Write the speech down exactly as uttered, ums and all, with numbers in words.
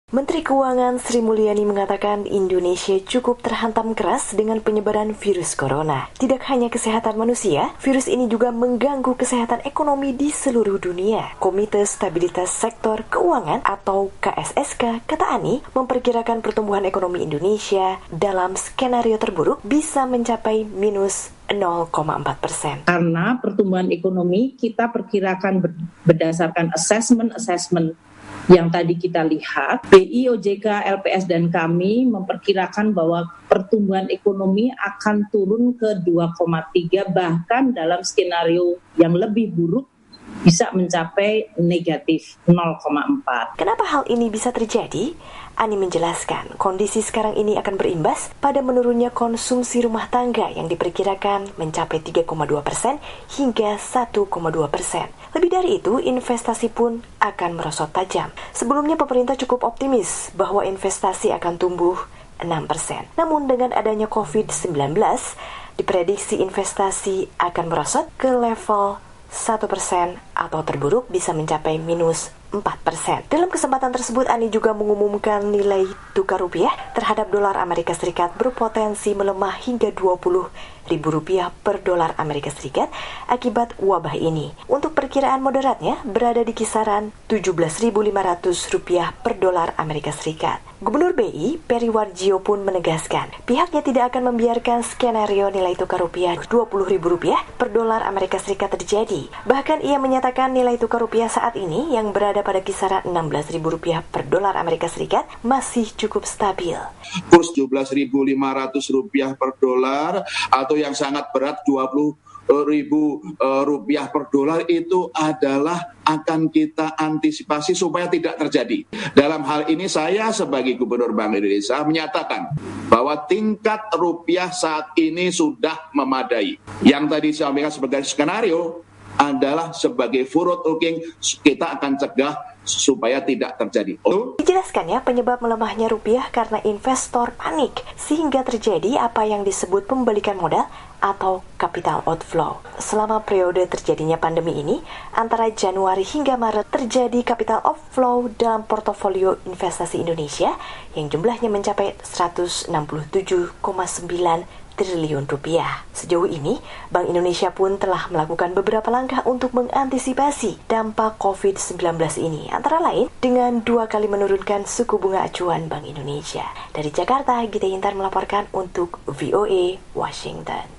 Menteri Keuangan Sri Mulyani mengatakan Indonesia cukup terhantam keras dengan penyebaran virus corona. Tidak hanya kesehatan manusia, virus ini juga mengganggu kesehatan ekonomi di seluruh dunia. Komite Stabilitas Sektor Keuangan atau K S S K, kata Ani, memperkirakan pertumbuhan ekonomi Indonesia dalam skenario terburuk bisa mencapai minus nol koma empat persen. Karena pertumbuhan ekonomi kita perkirakan berdasarkan assessment-assessment yang tadi kita lihat, B I, O J K, L P S dan kami memperkirakan bahwa pertumbuhan ekonomi akan turun ke dua koma tiga, bahkan dalam skenario yang lebih buruk bisa mencapai negatif nol koma empat. Kenapa hal ini bisa terjadi? Ani menjelaskan, kondisi sekarang ini akan berimbas pada menurunnya konsumsi rumah tangga yang diperkirakan mencapai tiga koma dua persen hingga satu koma dua persen. Lebih dari itu, investasi pun akan merosot tajam. Sebelumnya pemerintah cukup optimis bahwa investasi akan tumbuh enam persen. Namun dengan adanya covid sembilan belas, diprediksi investasi akan merosot ke level satu persen atau terburuk bisa mencapai minus empat persen. Dalam kesempatan tersebut, Ani juga mengumumkan nilai tukar rupiah terhadap dolar Amerika Serikat berpotensi melemah hingga dua puluh ribu rupiah per dolar Amerika Serikat akibat wabah ini. Untuk perkiraan moderatnya berada di kisaran tujuh belas ribu lima ratus rupiah per dolar Amerika Serikat. Gubernur B I, Peri Warjio pun menegaskan, pihaknya tidak akan membiarkan skenario nilai tukar rupiah dua puluh ribu rupiah per dolar Amerika Serikat terjadi. Bahkan ia menyatakan nilai tukar rupiah saat ini yang berada pada kisaran enam belas ribu rupiah per dolar Amerika Serikat masih cukup stabil. Kurs tujuh belas ribu lima ratus rupiah per dolar atau yang sangat berat dua puluh ribu uh, rupiah per dolar itu adalah akan kita antisipasi supaya tidak terjadi. Dalam hal ini saya sebagai Gubernur Bank Indonesia menyatakan bahwa tingkat rupiah saat ini sudah memadai. Yang tadi saya sampaikan sebagai skenario adalah sebagai forward looking, kita akan cegah supaya tidak terjadi. Oh. Dijelaskannya penyebab melemahnya rupiah karena investor panik sehingga terjadi apa yang disebut pembalikan modal atau capital outflow. Selama periode terjadinya pandemi ini, antara Januari hingga Maret terjadi capital outflow dalam portofolio investasi Indonesia yang jumlahnya mencapai seratus enam puluh tujuh koma sembilan triliun rupiah. Sejauh ini, Bank Indonesia pun telah melakukan beberapa langkah untuk mengantisipasi dampak covid sembilan belas ini, antara lain dengan dua kali menurunkan suku bunga acuan Bank Indonesia. Dari Jakarta, Gita Intan melaporkan untuk V O A Washington.